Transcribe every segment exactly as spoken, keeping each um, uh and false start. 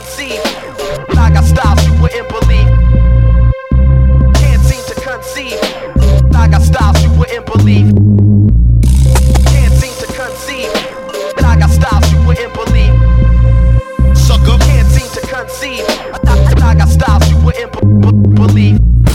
conceive. I got styles you wouldn't believe. Can't seem to conceive. I got styles you wouldn't believe. Can't seem to conceive. I got styles you wouldn't believe. Sucker. Can't seem to conceive. I got styles you wouldn't b- believe.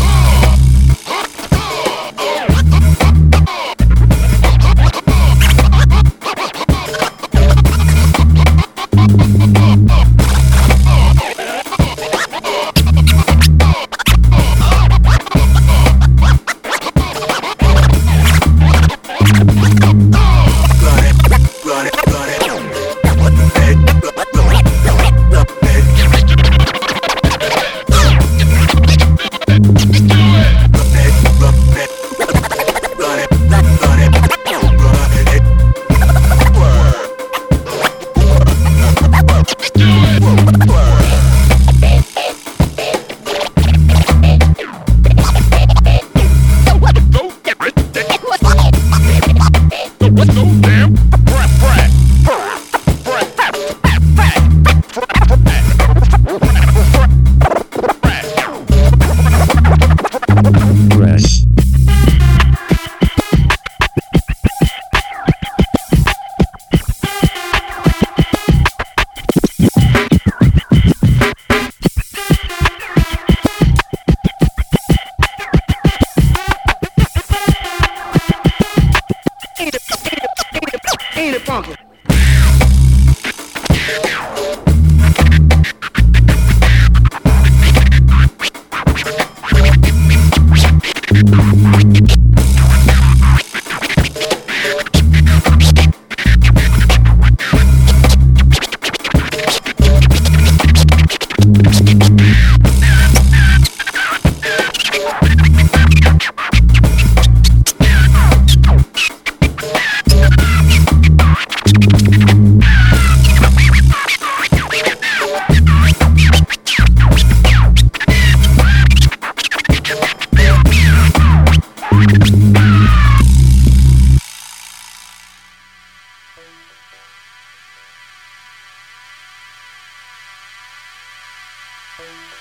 Ain't it funky? Bye.